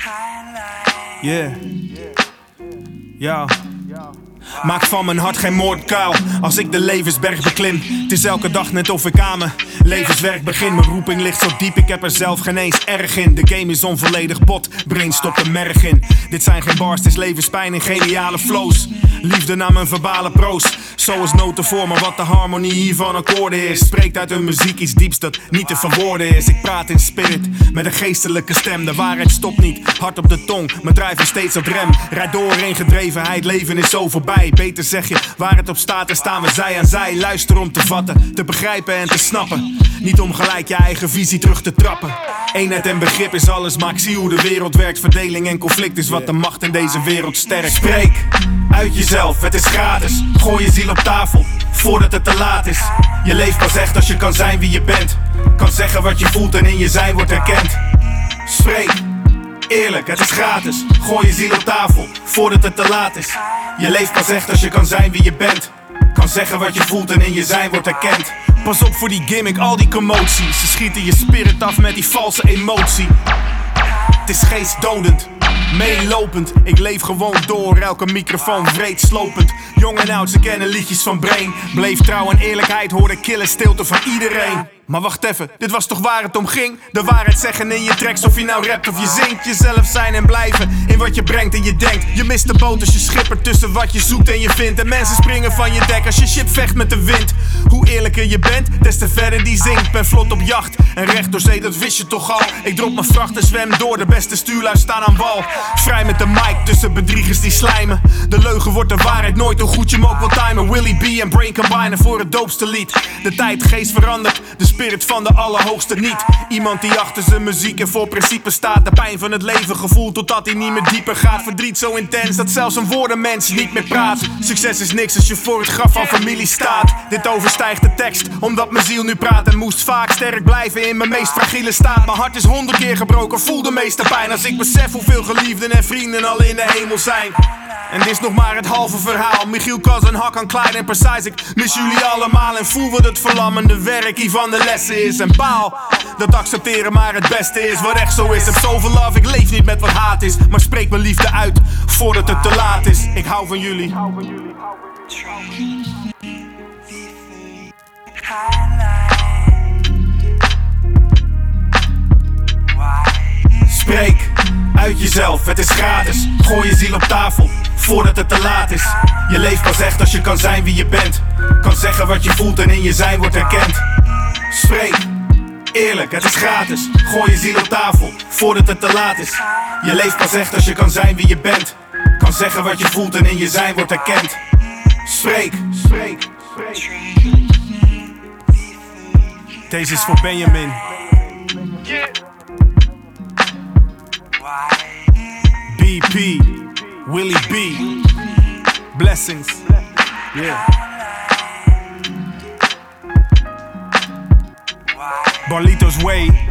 Yeah. Ja. Maak van mijn hart geen moordkuil als ik de levensberg beklim. Het is elke dag net of ik aan mijn levenswerk begin. Mijn roeping ligt zo diep, ik heb er zelf geen eens erg in. De game is onvolledig bot, brain stopt de merg in. Dit zijn geen bars, het is levenspijn en geniale flows. Liefde naar mijn verbale proos. Zo is noten voor me wat de harmonie hier van akkoorden is. Spreekt uit hun muziek iets dieps dat niet te verwoorden is. Ik praat in spirit, met een geestelijke stem. De waarheid stopt niet, hard op de tong. Mijn drive is steeds op rem. Rijd door in gedrevenheid, leven is zo voorbij. Beter zeg je, waar het op staat en staan we zij aan zij. Luister om te vatten, te begrijpen en te snappen. Niet om gelijk je eigen visie terug te trappen. Eenheid en begrip is alles, maar ik zie hoe de wereld werkt. Verdeling en conflict is wat de macht in deze wereld sterkt. Spreek uit jezelf, het is gratis. Gooi je ziel op tafel, voordat het te laat is. Je leeft pas echt als je kan zijn wie je bent. Kan zeggen wat je voelt en in je zijn wordt herkend. Spreek eerlijk, het is gratis. Gooi je ziel op tafel, voordat het te laat is. Je leeft pas echt als je kan zijn wie je bent. Kan zeggen wat je voelt en in je zijn wordt herkend. Pas op voor die gimmick, al die commotie. Ze schieten je spirit af met die valse emotie. Het is geestdodend, meelopend. Ik leef gewoon door, elke microfoon wreed slopend. Jong en oud, ze kennen liedjes van Brain. Bleef trouw en eerlijkheid, hoorde kille stilte van iedereen. Maar wacht even, dit was toch waar het om ging? De waarheid zeggen in je tracks, of je nou rapt of je zingt. Jezelf zijn en blijven in wat je brengt en je denkt. Je mist de boot als je schippert tussen wat je zoekt en je vindt. En mensen springen van je dek als je shit vecht met de wind. Hoe eerlijker je bent, des te verder die zingt. Ben vlot op jacht en recht door zee, dat wist je toch al. Ik drop mijn vracht en zwem door, de beste stuurlui staan aan wal. Vrij met de mic tussen bedriegers die slijmen. De leugen wordt de waarheid nooit, hoe goed je hem ook wil timen. Willy B en Brain combinen voor het doopste lied. De tijd, geest verandert, de spirit van de allerhoogste niet. Iemand die achter zijn muziek en voor principe staat. De pijn van het leven gevoeld totdat hij niet meer dieper gaat. Verdriet zo intens dat zelfs een woordenmens niet meer praat. Succes is niks als je voor het graf van familie staat. Dit overstijgt de tekst, omdat mijn ziel nu praat. En moest vaak sterk blijven in mijn meest fragiele staat. Mijn hart is 100 keer gebroken, voel de meeste pijn als ik besef hoeveel geliefden en vrienden al in de hemel zijn. En dit is nog maar het halve verhaal. Michiel, Kaz en Hakan, Clyde en Precise. Ik mis jullie allemaal en voel wat het verlammende werk hier van de lessen is. En baal dat accepteren maar het beste is. Wat echt zo is, heb zoveel love, ik leef niet met wat haat is. Maar spreek mijn liefde uit, voordat het te laat is. Ik hou van jullie. Spreek uit jezelf, het is gratis. Gooi je ziel op tafel, voordat het te laat is. Je leeft pas echt als je kan zijn wie je bent. Kan zeggen wat je voelt en in je zijn wordt herkend. Spreek eerlijk, het is gratis. Gooi je ziel op tafel, voordat het te laat is. Je leeft pas echt als je kan zijn wie je bent. Kan zeggen wat je voelt en in je zijn wordt herkend. Spreek. Deze is voor Benjamin. BP, Willy B, blessings, yeah. Barlito's Way.